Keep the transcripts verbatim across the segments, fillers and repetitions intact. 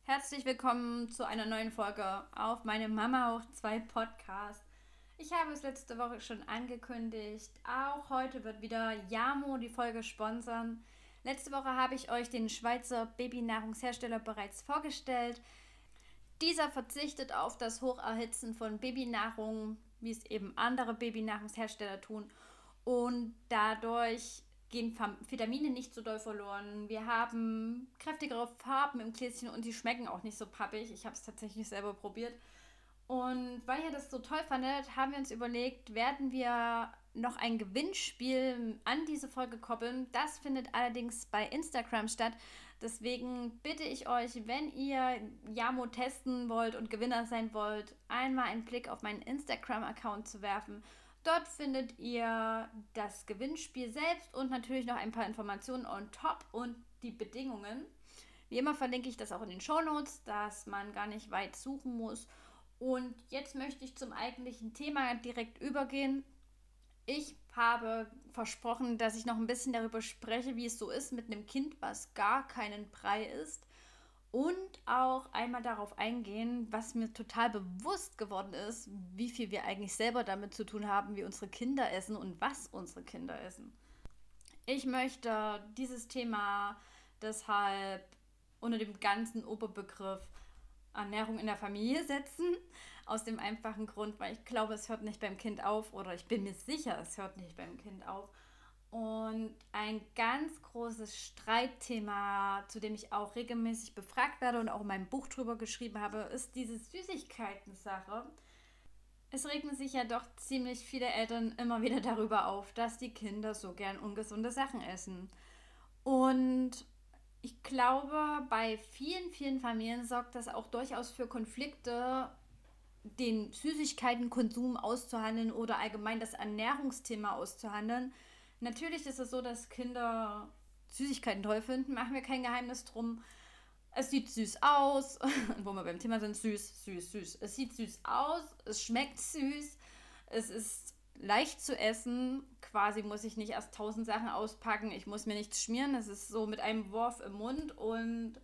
Herzlich willkommen zu einer neuen Folge auf meinem Mama hoch zwei Podcast. Ich habe es letzte Woche schon angekündigt. Auch heute wird wieder Jamo die Folge sponsern. Letzte Woche habe ich euch den Schweizer Babynahrungshersteller bereits vorgestellt. Dieser verzichtet auf das Hocherhitzen von Babynahrung, wie es eben andere Babynahrungshersteller tun. Und dadurch gehen Vitamine nicht so doll verloren. Wir haben kräftigere Farben im Gläschen und die schmecken auch nicht so pappig. Ich habe es tatsächlich selber probiert. Und weil ihr das so toll fandet, haben wir uns überlegt, werden wir noch ein Gewinnspiel an diese Folge koppeln. Das findet allerdings bei Instagram statt. Deswegen bitte ich euch, wenn ihr Jamo testen wollt und Gewinner sein wollt, einmal einen Blick auf meinen Instagram-Account zu werfen. Dort findet ihr das Gewinnspiel selbst und natürlich noch ein paar Informationen on top und die Bedingungen. Wie immer verlinke ich das auch in den Shownotes, dass man gar nicht weit suchen muss. Und jetzt möchte ich zum eigentlichen Thema direkt übergehen. Ich habe versprochen, dass ich noch ein bisschen darüber spreche, wie es so ist mit einem Kind, was gar keinen Brei isst. Und auch einmal darauf eingehen, was mir total bewusst geworden ist, wie viel wir eigentlich selber damit zu tun haben, wie unsere Kinder essen und was unsere Kinder essen. Ich möchte dieses Thema deshalb unter dem ganzen Oberbegriff Ernährung in der Familie setzen. Aus dem einfachen Grund, weil ich glaube, es hört nicht beim Kind auf oder ich bin mir sicher, es hört nicht beim Kind auf. Und ein ganz großes Streitthema, zu dem ich auch regelmäßig befragt werde und auch in meinem Buch drüber geschrieben habe, ist diese Süßigkeiten-Sache. Es regen sich ja doch ziemlich viele Eltern immer wieder darüber auf, dass die Kinder so gern ungesunde Sachen essen. Und ich glaube, bei vielen, vielen Familien sorgt das auch durchaus für Konflikte, den Süßigkeitenkonsum auszuhandeln oder allgemein das Ernährungsthema auszuhandeln. Natürlich ist es so, dass Kinder Süßigkeiten toll finden, machen wir kein Geheimnis drum. Es sieht süß aus, wo wir beim Thema sind, süß, süß, süß. Es sieht süß aus, es schmeckt süß, es ist leicht zu essen. Quasi muss ich nicht erst tausend Sachen auspacken, ich muss mir nichts schmieren. Es ist so mit einem Wurf im Mund und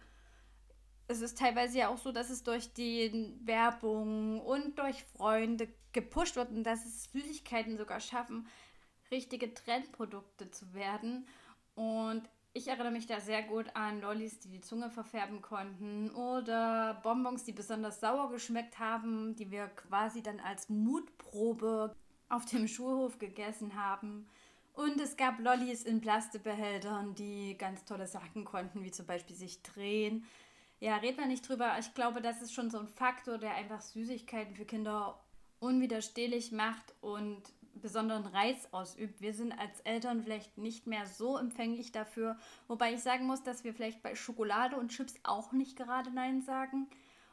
es ist teilweise ja auch so, dass es durch die Werbung und durch Freunde gepusht wird und dass es Süßigkeiten sogar schaffen, richtige Trendprodukte zu werden. Und ich erinnere mich da sehr gut an Lollis, die die Zunge verfärben konnten oder Bonbons, die besonders sauer geschmeckt haben, die wir quasi dann als Mutprobe auf dem Schulhof gegessen haben. Und es gab Lollis in Plastikbehältern, die ganz tolle Sachen konnten, wie zum Beispiel sich drehen. Ja, reden wir nicht drüber. Ich glaube, das ist schon so ein Faktor, der einfach Süßigkeiten für Kinder unwiderstehlich macht und besonderen Reiz ausübt. Wir sind als Eltern vielleicht nicht mehr so empfänglich dafür, wobei ich sagen muss, dass wir vielleicht bei Schokolade und Chips auch nicht gerade Nein sagen.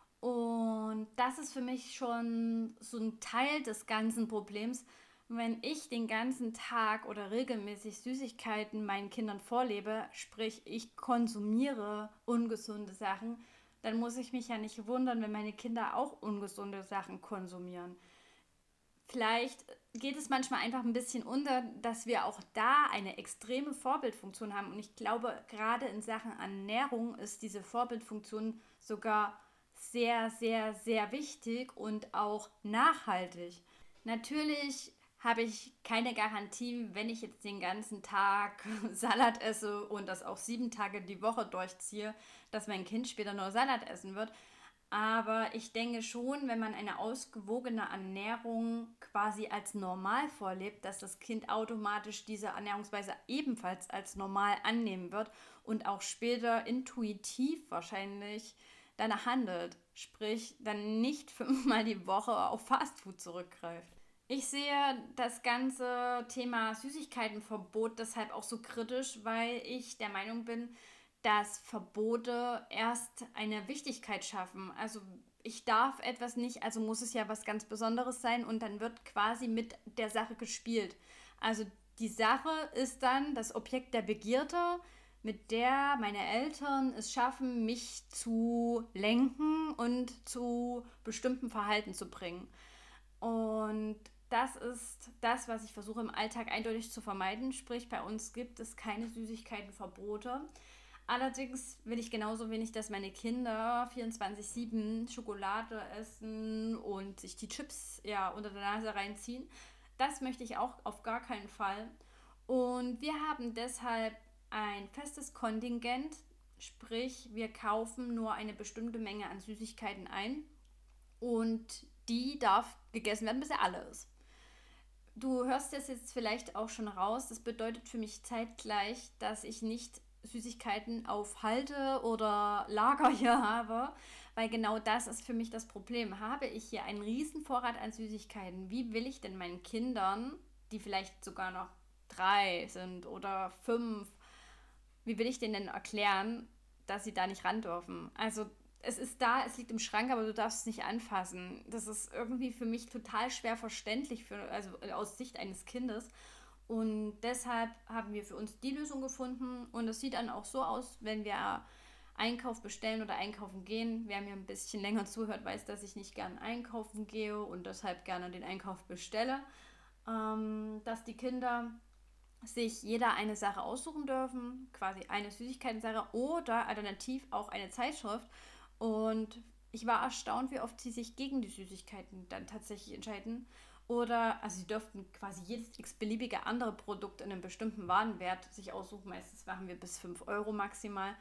Und das ist für mich schon so ein Teil des ganzen Problems. Wenn ich den ganzen Tag oder regelmäßig Süßigkeiten meinen Kindern vorlebe, sprich ich konsumiere ungesunde Sachen, dann muss ich mich ja nicht wundern, wenn meine Kinder auch ungesunde Sachen konsumieren. Vielleicht geht es manchmal einfach ein bisschen unter, dass wir auch da eine extreme Vorbildfunktion haben. Und ich glaube, gerade in Sachen Ernährung ist diese Vorbildfunktion sogar sehr, sehr, sehr wichtig und auch nachhaltig. Natürlich habe ich keine Garantie, wenn ich jetzt den ganzen Tag Salat esse und das auch sieben Tage die Woche durchziehe, dass mein Kind später nur Salat essen wird. Aber ich denke schon, wenn man eine ausgewogene Ernährung quasi als normal vorlebt, dass das Kind automatisch diese Ernährungsweise ebenfalls als normal annehmen wird und auch später intuitiv wahrscheinlich danach handelt. Sprich, dann nicht fünfmal die Woche auf Fastfood zurückgreift. Ich sehe das ganze Thema Süßigkeitenverbot deshalb auch so kritisch, weil ich der Meinung bin, dass Verbote erst eine Wichtigkeit schaffen. Also ich darf etwas nicht, also muss es ja was ganz Besonderes sein und dann wird quasi mit der Sache gespielt. Also die Sache ist dann das Objekt der Begierde, mit der meine Eltern es schaffen, mich zu lenken und zu bestimmten Verhalten zu bringen. Und das ist das, was ich versuche im Alltag eindeutig zu vermeiden. Sprich, bei uns gibt es keine Süßigkeitenverbote. Allerdings will ich genauso wenig, dass meine Kinder vierundzwanzig sieben Schokolade essen und sich die Chips ja unter der Nase reinziehen. Das möchte ich auch auf gar keinen Fall. Und wir haben deshalb ein festes Kontingent, sprich wir kaufen nur eine bestimmte Menge an Süßigkeiten ein und die darf gegessen werden, bis er alle ist. Du hörst das jetzt vielleicht auch schon raus. Das bedeutet für mich zeitgleich, dass ich nicht Süßigkeiten aufhalte oder Lager hier habe, weil genau das ist für mich das Problem. Habe ich hier einen riesen Vorrat an Süßigkeiten? Wie will ich denn meinen Kindern, die vielleicht sogar noch drei sind oder fünf, wie will ich denen denn erklären, dass sie da nicht ran dürfen? Also es ist da, es liegt im Schrank, aber du darfst es nicht anfassen. Das ist irgendwie für mich total schwer verständlich, für, also aus Sicht eines Kindes. Und deshalb haben wir für uns die Lösung gefunden. Und es sieht dann auch so aus, wenn wir Einkauf bestellen oder einkaufen gehen. Wer mir ein bisschen länger zuhört, weiß, dass ich nicht gern einkaufen gehe und deshalb gerne den Einkauf bestelle. Ähm, dass die Kinder sich jeder eine Sache aussuchen dürfen, quasi eine Süßigkeitensache oder alternativ auch eine Zeitschrift. Und ich war erstaunt, wie oft sie sich gegen die Süßigkeiten dann tatsächlich entscheiden. Oder, also sie dürften quasi jedes x-beliebige andere Produkt in einem bestimmten Warenwert sich aussuchen. Meistens machen wir bis fünf Euro maximal.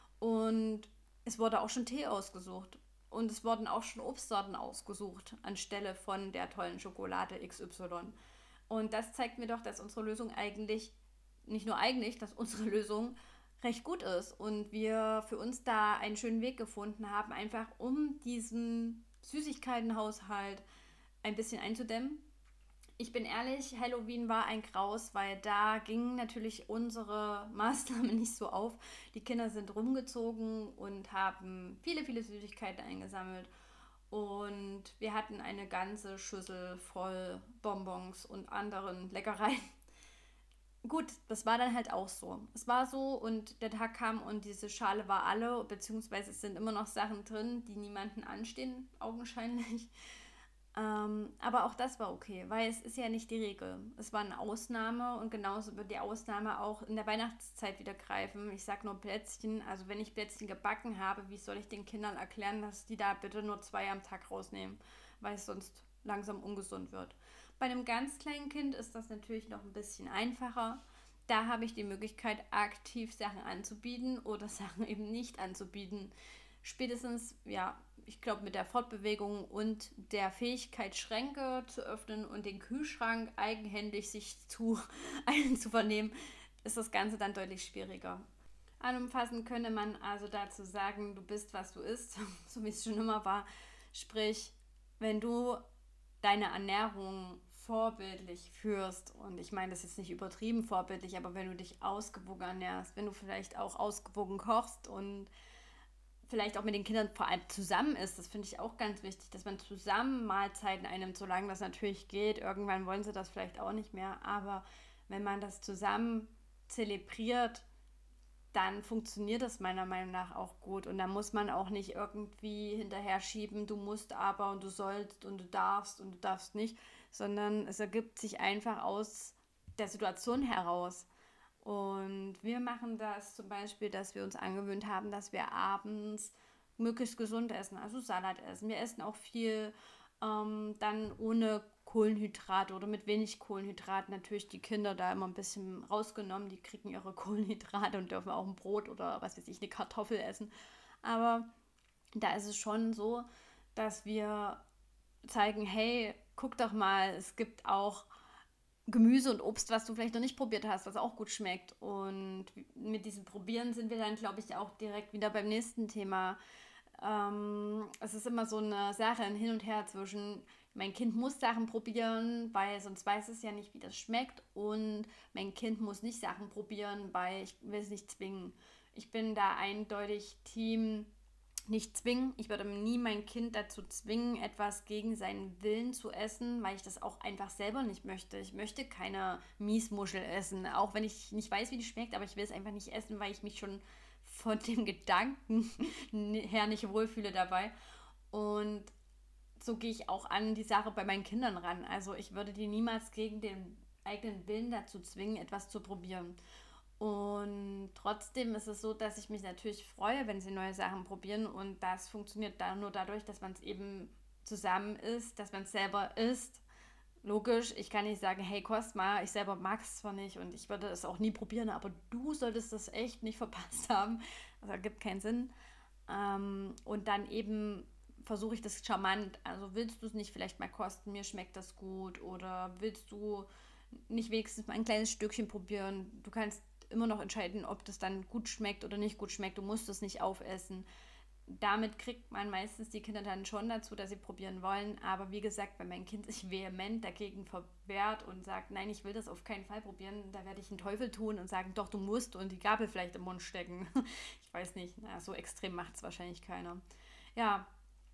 Und es wurde auch schon Tee ausgesucht. Und es wurden auch schon Obstsorten ausgesucht, anstelle von der tollen Schokolade X Y. Und das zeigt mir doch, dass unsere Lösung eigentlich, nicht nur eigentlich, dass unsere Lösung recht gut ist. Und wir für uns da einen schönen Weg gefunden haben, einfach um diesen Süßigkeitenhaushalt ein bisschen einzudämmen. Ich bin ehrlich, Halloween war ein Graus, weil da ging natürlich unsere Maßnahme nicht so auf. Die Kinder sind rumgezogen und haben viele, viele Süßigkeiten eingesammelt. Und wir hatten eine ganze Schüssel voll Bonbons und anderen Leckereien. Gut, das war dann halt auch so. Es war so und der Tag kam und diese Schale war alle, beziehungsweise es sind immer noch Sachen drin, die niemanden anstehen, augenscheinlich. Ähm, aber auch das war okay, weil es ist ja nicht die Regel. Es war eine Ausnahme und genauso wird die Ausnahme auch in der Weihnachtszeit wieder greifen. Ich sag nur Plätzchen, also wenn ich Plätzchen gebacken habe, wie soll ich den Kindern erklären, dass die da bitte nur zwei am Tag rausnehmen, weil es sonst langsam ungesund wird. Bei einem ganz kleinen Kind ist das natürlich noch ein bisschen einfacher. Da habe ich die Möglichkeit, aktiv Sachen anzubieten oder Sachen eben nicht anzubieten. Spätestens, ja, ich glaube, mit der Fortbewegung und der Fähigkeit, Schränke zu öffnen und den Kühlschrank eigenhändig sich zu einzuvernehmen, ist das Ganze dann deutlich schwieriger. Allumfassend könnte man also dazu sagen, du bist, was du isst, so wie es schon immer war. Sprich, wenn du deine Ernährung vorbildlich führst, und ich meine das jetzt nicht übertrieben vorbildlich, aber wenn du dich ausgewogen ernährst, wenn du vielleicht auch ausgewogen kochst und vielleicht auch mit den Kindern vor allem zusammen ist, das finde ich auch ganz wichtig, dass man zusammen Mahlzeiten einnimmt, solange das natürlich geht. Irgendwann wollen sie das vielleicht auch nicht mehr, aber wenn man das zusammen zelebriert, dann funktioniert das meiner Meinung nach auch gut. Und da muss man auch nicht irgendwie hinterher schieben, du musst aber und du sollst und du darfst und du darfst nicht, sondern es ergibt sich einfach aus der Situation heraus. Und wir machen das zum Beispiel, dass wir uns angewöhnt haben, dass wir abends möglichst gesund essen, also Salat essen. Wir essen auch viel ähm, dann ohne Kohlenhydrate oder mit wenig Kohlenhydrate. Natürlich die Kinder da immer ein bisschen rausgenommen, die kriegen ihre Kohlenhydrate und dürfen auch ein Brot oder was weiß ich, eine Kartoffel essen. Aber da ist es schon so, dass wir zeigen, hey, guck doch mal, es gibt auch Gemüse und Obst, was du vielleicht noch nicht probiert hast, was auch gut schmeckt. Und mit diesem Probieren sind wir dann, glaube ich, auch direkt wieder beim nächsten Thema. Ähm, es ist immer so eine Sache, ein Hin und Her zwischen, mein Kind muss Sachen probieren, weil sonst weiß es ja nicht, wie das schmeckt. Und mein Kind muss nicht Sachen probieren, weil ich will es nicht zwingen. Ich bin da eindeutig Team nicht zwingen. Ich würde nie mein Kind dazu zwingen, etwas gegen seinen Willen zu essen, weil ich das auch einfach selber nicht möchte. Ich möchte keine Miesmuschel essen, auch wenn ich nicht weiß, wie die schmeckt, aber ich will es einfach nicht essen, weil ich mich schon von dem Gedanken her nicht wohlfühle dabei. Und so gehe ich auch an die Sache bei meinen Kindern ran. Also ich würde die niemals gegen den eigenen Willen dazu zwingen, etwas zu probieren. Und trotzdem ist es so, dass ich mich natürlich freue, wenn sie neue Sachen probieren. Und das funktioniert dann nur dadurch, dass man es eben zusammen isst, dass man es selber isst. Logisch, ich kann nicht sagen, hey, kost mal, ich selber mag es zwar nicht und ich würde es auch nie probieren, aber du solltest das echt nicht verpasst haben. Das ergibt keinen Sinn. Ähm, und dann eben versuche ich das charmant. Also willst du es nicht vielleicht mal kosten, mir schmeckt das gut oder willst du nicht wenigstens mal ein kleines Stückchen probieren? Du kannst immer noch entscheiden, ob das dann gut schmeckt oder nicht gut schmeckt. Du musst es nicht aufessen. Damit kriegt man meistens die Kinder dann schon dazu, dass sie probieren wollen. Aber wie gesagt, wenn mein Kind sich vehement dagegen verwehrt und sagt, nein, ich will das auf keinen Fall probieren, da werde ich einen Teufel tun und sagen, doch, du musst und die Gabel vielleicht im Mund stecken. Ich weiß nicht, na, so extrem macht es wahrscheinlich keiner. Ja,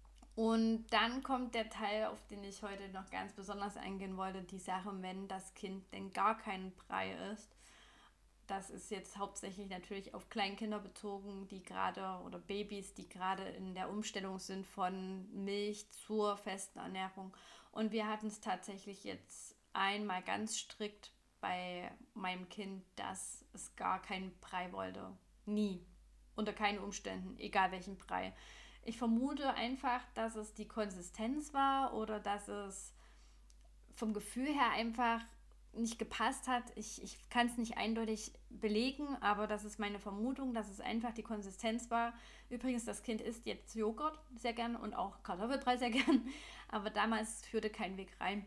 und dann kommt der Teil, auf den ich heute noch ganz besonders eingehen wollte, die Sache, wenn das Kind denn gar keinen Brei isst. Das ist jetzt hauptsächlich natürlich auf Kleinkinder bezogen, die gerade oder Babys, die gerade in der Umstellung sind von Milch zur festen Ernährung. Und wir hatten es tatsächlich jetzt einmal ganz strikt bei meinem Kind, dass es gar keinen Brei wollte. Nie. Unter keinen Umständen, egal welchen Brei. Ich vermute einfach, dass es die Konsistenz war oder dass es vom Gefühl her einfach nicht gepasst hat. Ich, ich kann es nicht eindeutig belegen, aber das ist meine Vermutung, dass es einfach die Konsistenz war. Übrigens, das Kind isst jetzt Joghurt sehr gern und auch Kartoffelbrei sehr gern, aber damals führte kein Weg rein.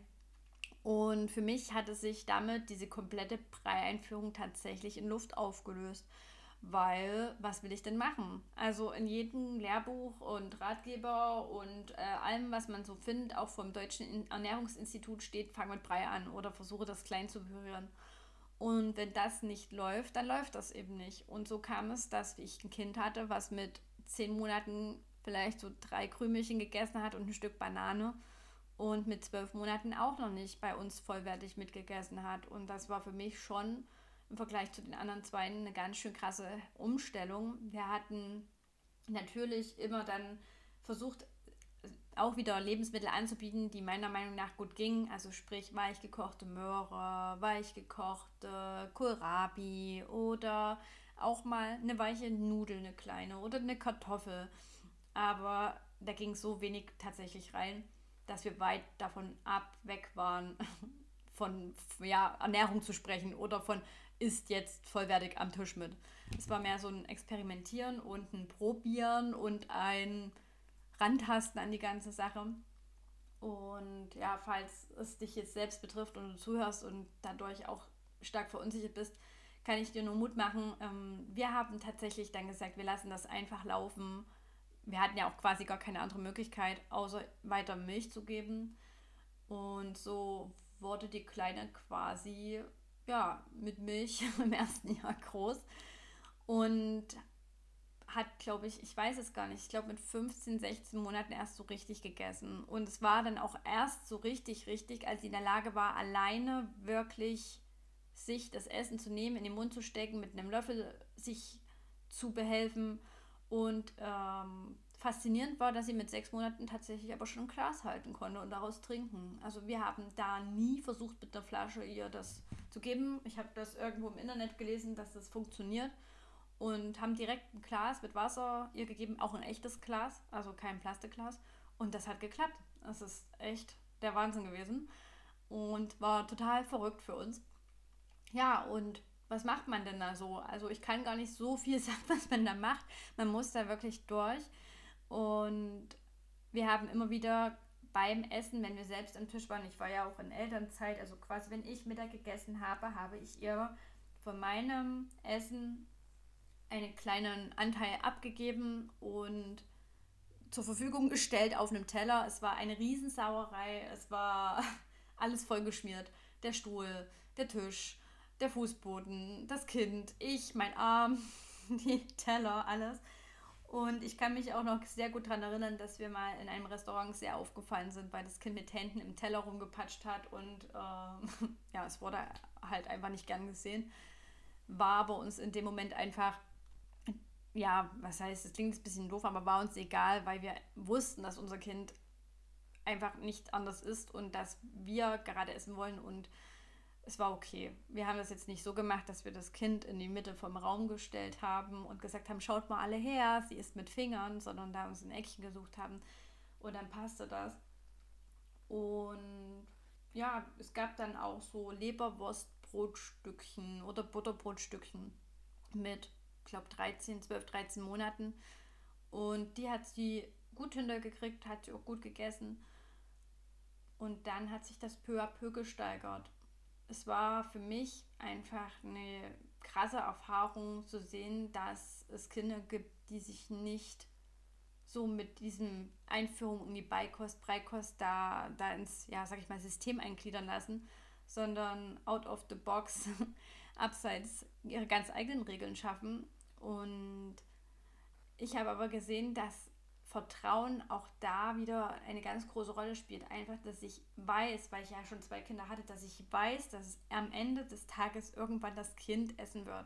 Und für mich hatte sich damit diese komplette Brei-Einführung tatsächlich in Luft aufgelöst. Weil, was will ich denn machen? Also in jedem Lehrbuch und Ratgeber und äh, allem, was man so findet, auch vom Deutschen Ernährungsinstitut steht, fang mit Brei an oder versuche das klein zu berühren. Und wenn das nicht läuft, dann läuft das eben nicht. Und so kam es, dass ich ein Kind hatte, was mit zehn Monaten vielleicht so drei Krümelchen gegessen hat und ein Stück Banane und mit zwölf Monaten auch noch nicht bei uns vollwertig mitgegessen hat. Und das war für mich schon im Vergleich zu den anderen zwei eine ganz schön krasse Umstellung. Wir hatten natürlich immer dann versucht, auch wieder Lebensmittel anzubieten, die meiner Meinung nach gut gingen. Also sprich weichgekochte Möhre, weichgekochte Kohlrabi oder auch mal eine weiche Nudel, eine kleine oder eine Kartoffel. Aber da ging so wenig tatsächlich rein, dass wir weit davon ab weg waren, von ja, Ernährung zu sprechen oder von ist jetzt vollwertig am Tisch mit. Es war mehr so ein Experimentieren und ein Probieren und ein Rantasten an die ganze Sache. Und ja, falls es dich jetzt selbst betrifft und du zuhörst und dadurch auch stark verunsichert bist, kann ich dir nur Mut machen. Ähm, wir haben tatsächlich dann gesagt, wir lassen das einfach laufen. Wir hatten ja auch quasi gar keine andere Möglichkeit, außer weiter Milch zu geben. Und so wurde die Kleine quasi ja, mit Milch im ersten Jahr groß und hat, glaube ich, ich weiß es gar nicht, ich glaube mit fünfzehn, sechzehn Monaten erst so richtig gegessen. Und es war dann auch erst so richtig, richtig, als sie in der Lage war, alleine wirklich sich das Essen zu nehmen, in den Mund zu stecken, mit einem Löffel sich zu behelfen. Und ähm, faszinierend war, dass sie mit sechs Monaten tatsächlich aber schon ein Glas halten konnte und daraus trinken. Also wir haben da nie versucht, mit der Flasche ihr das zu geben. Ich habe das irgendwo im Internet gelesen, dass das funktioniert. Und haben direkt ein Glas mit Wasser ihr gegeben, auch ein echtes Glas, also kein Plastikglas. Und das hat geklappt. Das ist echt der Wahnsinn gewesen und war total verrückt für uns. Ja, und was macht man denn da so? Also ich kann gar nicht so viel sagen, was man da macht. Man muss da wirklich durch. Und wir haben immer wieder beim Essen, wenn wir selbst am Tisch waren, ich war ja auch in Elternzeit, also quasi wenn ich Mittag gegessen habe, habe ich ihr von meinem Essen einen kleinen Anteil abgegeben und zur Verfügung gestellt auf einem Teller. Es war eine Riesensauerei, es war alles vollgeschmiert. Der Stuhl, der Tisch, der Fußboden, das Kind, ich, mein Arm, die Teller, alles. Und ich kann mich auch noch sehr gut daran erinnern, dass wir mal in einem Restaurant sehr aufgefallen sind, weil das Kind mit Händen im Teller rumgepatscht hat und äh, ja, es wurde halt einfach nicht gern gesehen. War aber uns in dem Moment einfach, ja, was heißt, das klingt ein bisschen doof, aber war uns egal, weil wir wussten, dass unser Kind einfach nicht anders ist und dass wir gerade essen wollen und es war okay. Wir haben das jetzt nicht so gemacht, dass wir das Kind in die Mitte vom Raum gestellt haben und gesagt haben, schaut mal alle her, sie isst mit Fingern, sondern da uns ein Eckchen gesucht haben und dann passte das. Und ja, es gab dann auch so Leberwurstbrotstückchen oder Butterbrotstückchen mit, ich glaube, dreizehn, zwölf, dreizehn Monaten. Und die hat sie gut hintergekriegt, hat sie auch gut gegessen. Und dann hat sich das peu à peu gesteigert. Es war für mich einfach eine krasse Erfahrung zu sehen, dass es Kinder gibt, die sich nicht so mit diesem Einführung in die Beikost, Breikost da, da ins, ja, sag ich mal, System eingliedern lassen, sondern out of the box, abseits ihre ganz eigenen Regeln schaffen. Und ich habe aber gesehen, dass Vertrauen auch da wieder eine ganz große Rolle spielt. Einfach, dass ich weiß, weil ich ja schon zwei Kinder hatte, dass ich weiß, dass es am Ende des Tages irgendwann das Kind essen wird.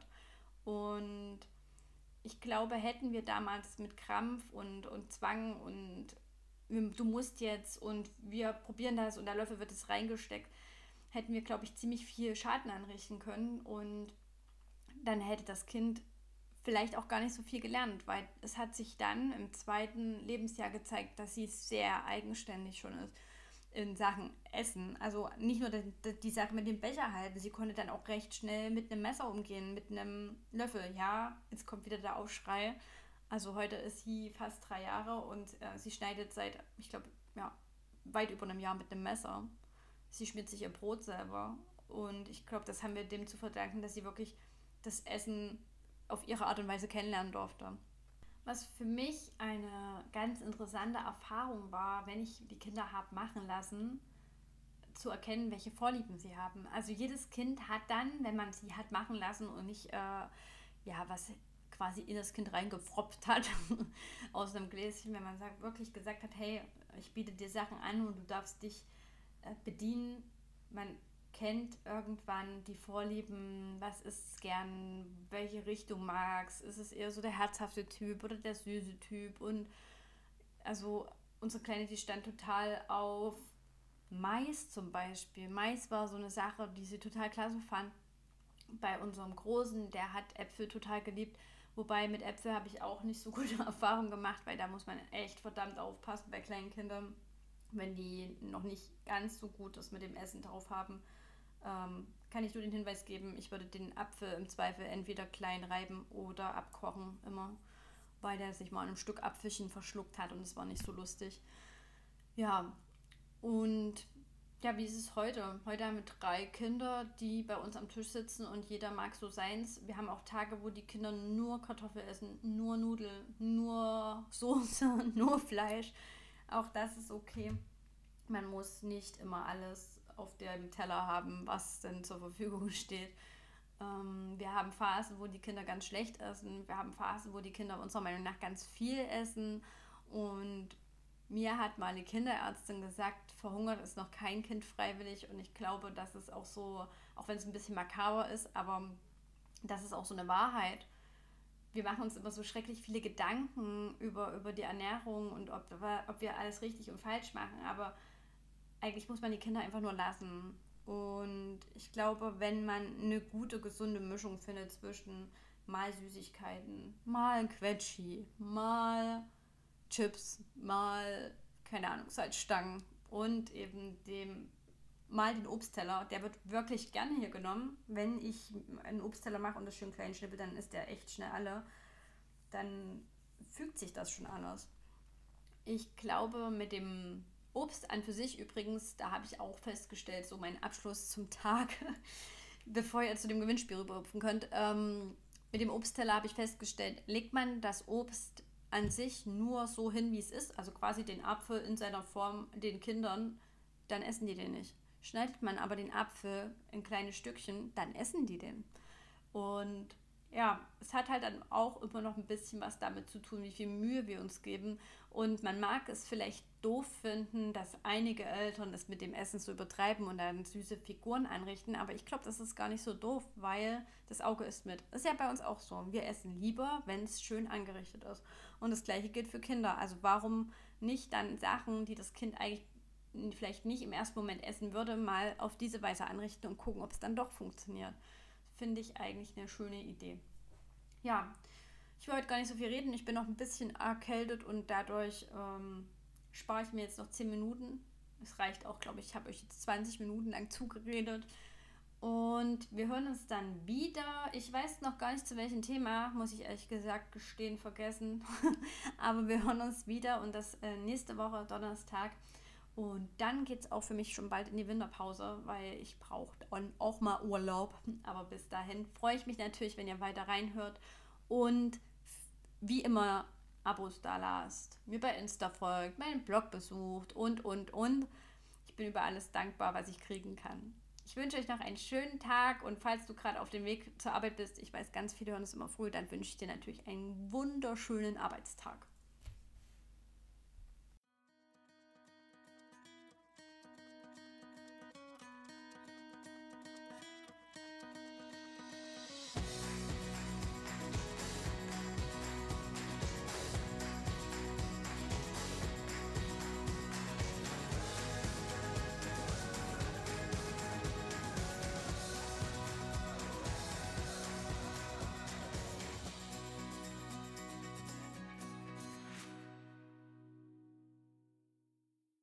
Und ich glaube, hätten wir damals mit Krampf und, und Zwang und du musst jetzt und wir probieren das und der Löffel wird es reingesteckt, hätten wir, glaube ich, ziemlich viel Schaden anrichten können und dann hätte das Kind vielleicht auch gar nicht so viel gelernt, weil es hat sich dann im zweiten Lebensjahr gezeigt, dass sie sehr eigenständig schon ist in Sachen Essen. Also nicht nur die, die Sache mit dem Becher halten, sie konnte dann auch recht schnell mit einem Messer umgehen, mit einem Löffel. Ja, jetzt kommt wieder der Aufschrei. Also heute ist sie fast drei Jahre und äh, sie schneidet seit, ich glaube, ja, weit über einem Jahr mit einem Messer. Sie schmiert sich ihr Brot selber und ich glaube, das haben wir dem zu verdanken, dass sie wirklich das Essen auf ihre Art und Weise kennenlernen durfte. Was für mich eine ganz interessante Erfahrung war, wenn ich die Kinder habe machen lassen, zu erkennen, welche Vorlieben sie haben. Also jedes Kind hat dann, wenn man sie hat machen lassen und nicht, äh, ja, was quasi in das Kind reingefropft hat, aus einem Gläschen, wenn man sagt, wirklich gesagt hat, hey, ich biete dir Sachen an und du darfst dich äh, bedienen. Man kennt irgendwann die Vorlieben, was ist gern, welche Richtung magst, ist es eher so der herzhafte Typ oder der süße Typ und also unsere Kleine, die stand total auf Mais zum Beispiel. Mais war so eine Sache, die sie total klasse fand. Bei unserem Großen, der hat Äpfel total geliebt, wobei mit Äpfel habe ich auch nicht so gute Erfahrungen gemacht, weil da muss man echt verdammt aufpassen bei kleinen Kindern, wenn die noch nicht ganz so gut das mit dem Essen drauf haben. Ähm, kann ich nur den Hinweis geben, ich würde den Apfel im Zweifel entweder klein reiben oder abkochen immer, weil der sich mal an einem Stück Apfelchen verschluckt hat und es war nicht so lustig. Ja, und ja, wie ist es heute? Heute haben wir drei Kinder, die bei uns am Tisch sitzen und jeder mag so seins. Wir haben auch Tage, wo die Kinder nur Kartoffel essen, nur Nudeln, nur Soße, nur Fleisch. Auch das ist okay. Man muss nicht immer alles auf dem Teller haben, was denn zur Verfügung steht. Ähm, wir haben Phasen, wo die Kinder ganz schlecht essen. Wir haben Phasen, wo die Kinder unserer Meinung nach ganz viel essen. Und mir hat mal eine Kinderärztin gesagt, verhungert ist noch kein Kind freiwillig. Und ich glaube, das ist auch so, auch wenn es ein bisschen makaber ist, aber das ist auch so eine Wahrheit. Wir machen uns immer so schrecklich viele Gedanken über, über die Ernährung und ob, ob wir alles richtig und falsch machen. Aber eigentlich muss man die Kinder einfach nur lassen. Und ich glaube, wenn man eine gute, gesunde Mischung findet zwischen mal Süßigkeiten, mal ein Quetschi, mal Chips, mal, keine Ahnung, Salzstangen und eben dem mal den Obstteller, der wird wirklich gerne hier genommen. Wenn ich einen Obstteller mache und das schön klein schnippel, dann ist der echt schnell alle. Dann fügt sich das schon anders. Ich glaube, mit dem Obst an für sich übrigens, da habe ich auch festgestellt, so mein Abschluss zum Tag, bevor ihr zu dem Gewinnspiel rüberhüpfen könnt. Ähm, mit dem Obstteller habe ich festgestellt, legt man das Obst an sich nur so hin, wie es ist, also quasi den Apfel in seiner Form den Kindern, dann essen die den nicht. Schneidet man aber den Apfel in kleine Stückchen, dann essen die den. Und ja, es hat halt dann auch immer noch ein bisschen was damit zu tun, wie viel Mühe wir uns geben. Und man mag es vielleicht doof finden, dass einige Eltern es mit dem Essen so übertreiben und dann süße Figuren einrichten. Aber ich glaube, das ist gar nicht so doof, weil das Auge isst mit. Das ist ja bei uns auch so. Wir essen lieber, wenn es schön angerichtet ist. Und das Gleiche gilt für Kinder. Also warum nicht dann Sachen, die das Kind eigentlich vielleicht nicht im ersten Moment essen würde, mal auf diese Weise anrichten und gucken, ob es dann doch funktioniert. Finde ich eigentlich eine schöne Idee. Ja, ich will heute gar nicht so viel reden. Ich bin noch ein bisschen erkältet und dadurch ähm, spare ich mir jetzt noch zehn Minuten. Es reicht auch, glaube ich, ich habe euch jetzt zwanzig Minuten lang zugeredet. Und wir hören uns dann wieder. Ich weiß noch gar nicht, zu welchem Thema, muss ich ehrlich gesagt gestehen, vergessen. Aber wir hören uns wieder und das äh, nächste Woche, Donnerstag. Und dann geht es auch für mich schon bald in die Winterpause, weil ich brauche auch mal Urlaub. Aber bis dahin freue ich mich natürlich, wenn ihr weiter reinhört. Und wie immer Abos da lasst, mir bei Insta folgt, meinen Blog besucht und, und, und. Ich bin über alles dankbar, was ich kriegen kann. Ich wünsche euch noch einen schönen Tag und falls du gerade auf dem Weg zur Arbeit bist, ich weiß, ganz viele hören es immer früh, dann wünsche ich dir natürlich einen wunderschönen Arbeitstag.